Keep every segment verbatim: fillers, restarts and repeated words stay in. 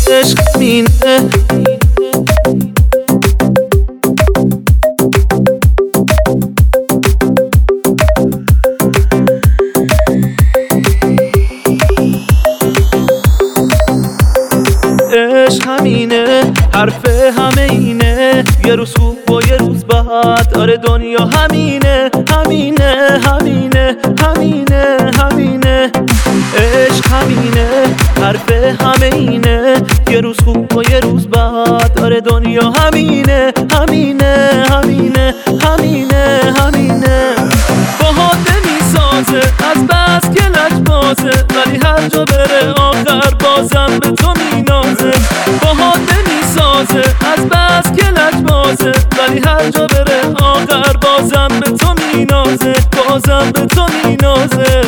عشق همینه. عشق همینه، حرف همه اینه، یه روز خوب و یه روز بد. آره دنیا همینه همینه همینه همینه همینه. عشق همینه، حرف همه اینه، یه روز خوب و یه روز بد. آره دنیا همینه همینه همینه همینه همینه. باهات نمیسازه از بس که لجبازه، ولی هر جا بره آخر بازم به تو مینازه. باهات نمیسازه از بس که لجبازه، ولی هر جا بره آخر بازم به تو مینازه، بازم به تو مینازه.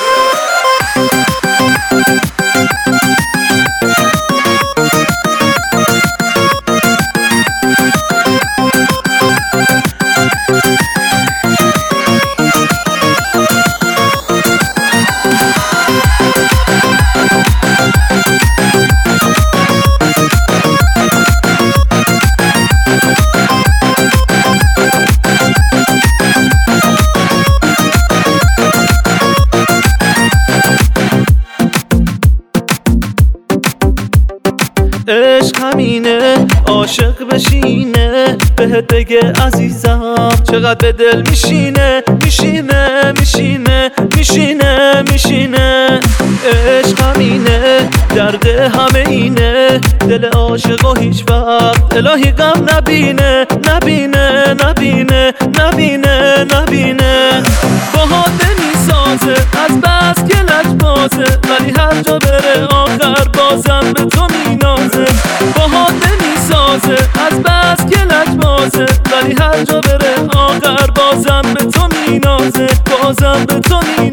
عشق همینه، عاشق بشینه، بهت بگه عزیزم چقدر به دل میشینه میشینه میشینه میشینه میشینه. عشق همینه، درد همه اینه، دل عاشق و هیچ وقت الهی غم نبینه نبینه نبینه نبینه نبینه. باهات نمیسازه از بس که لجبازه، ولی هر جا بره آخر بازم به تو مینازه. باهات نمیسازه از بس که لجبازه، ولی هر جا بره آخر بازم به تو مینازه، بازم به تو مینازه.